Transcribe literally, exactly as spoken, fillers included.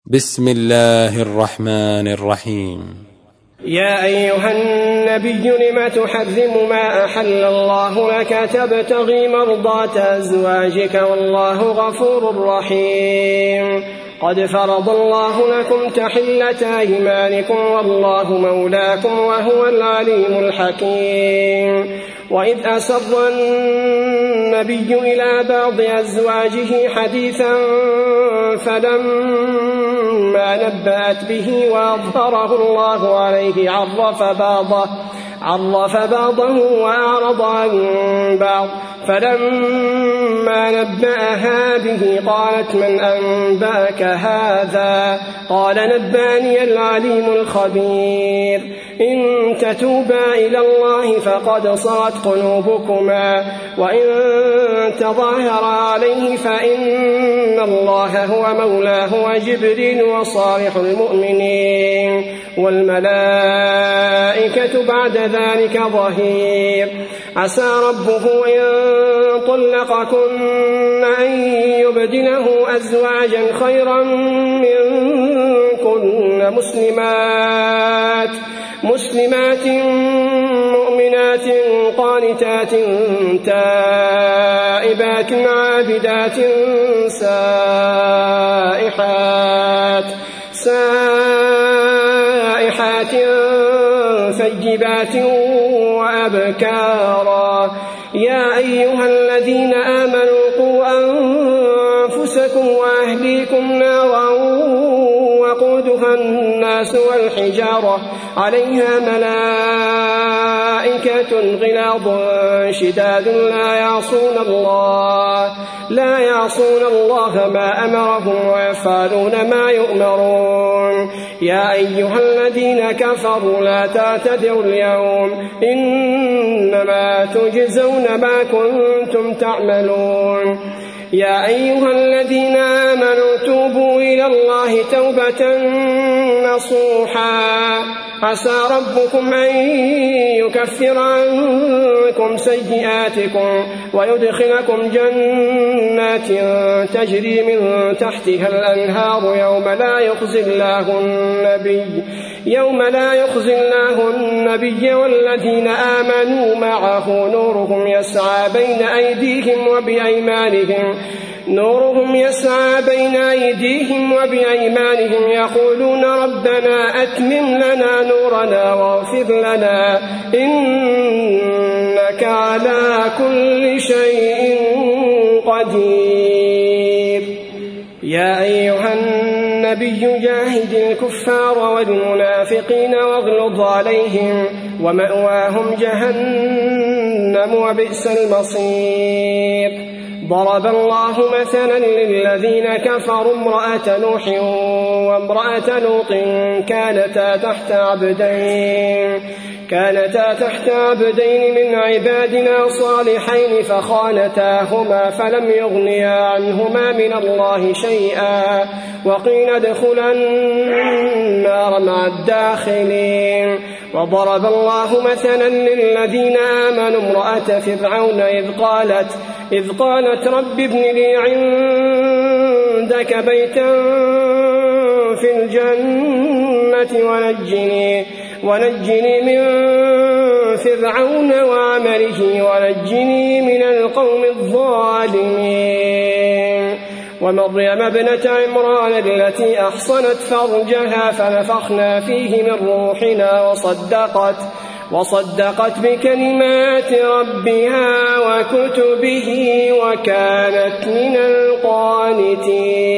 بسم الله الرحمن الرحيم. يا أيها النبي لم تحرم ما أحل الله لك تبتغي مرضات أزواجك والله غفور رحيم. قد فرض الله لكم تحلة أيمانكم والله مولاكم وهو العليم الحكيم. وإذ أسر النبي إلى بعض أزواجه حديثا فلما نبأت به وأظهره الله عليه عرف بعضه عرف بعضه وأعرض عن بعض فلما نبأها به قالت من أنبأك هذا؟ قال نبأني العليم الخبير. إن تتوبا إلى الله فقد صغت قلوبكما وإن تظاهرا عليه فإن الله هو مولاه وجبريل وصالح المؤمنين والملائكة بعد ذلك ظهير. عسى ربه إن طلقكن أن يبدله أزواجا خيرا منكن مسلمات مسلمات مؤمنات قانتات تائبات عابدات سائحات سائحات ثيبات وأبكارا. يا أيها الذين آمنوا قوا أنفسكم وأهليكم نارا وقودها الناس والحجارة عليها ملائكة غلاظ شداد لا يعصون الله لا يعصون الله ما أمرهم ويفعلون ما يؤمرون. يا أيها الذين كفروا لا تعتذروا اليوم إنما تجزون ما كنتم تعملون. يا أيها الذين آمنوا توبوا إلى الله توبة نصوحا عسى ربكم أن يكفر عنكم سيئاتكم ويدخلكم جنات تجري من تحتها الأنهار يوم لا يخزي الله النبي يوم لا يخزي الله النبي والذين آمنوا معه نورهم يسعى بين أيديهم وبأيمانهم نورهم يسعى بين أيديهم وبأيمانهم يقولون ربنا أتمم لنا نورنا واغفر لنا إنك على كل شيء قدير. يا أيها النبي جاهد الكفار والمنافقين واغلظ عليهم ومأواهم جهنم وبئس المصير. ضرب الله مثلا للذين كفروا امرأة نوح وامرأة لوط كانتا تحت عبدين كانتا تحت عبدين من عبادنا صالحين فخانتاهما فلم يغنيا عنهما من الله شيئا وقيل ادخلا النار مع الداخلين. وضرب الله مثلا للذين آمنوا امرأة فرعون إذ قالت إذ قالت رب ابن لي عندك بيتا في الجنة ونجني ونجني من فرعون وعمله ونجني من القوم الظالمين. ومريم ابنة عمران التي أحصنت فرجها فنفخنا فيه من روحنا وصدقت وصدقت بكلمات ربها وكتبه وكانت من القانتين.